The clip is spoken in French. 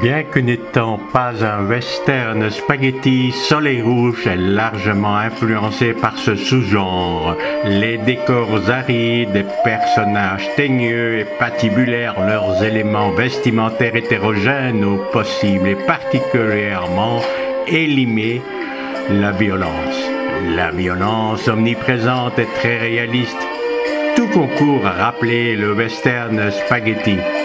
Bien que n'étant pas un western spaghetti, Soleil Rouge est largement influencé par ce sous-genre. Les décors arides, des personnages teigneux et patibulaires, leurs éléments vestimentaires hétérogènes au possible et particulièrement élimés, la violence. La violence omniprésente et très réaliste. Tout concourt à rappeler le western spaghetti.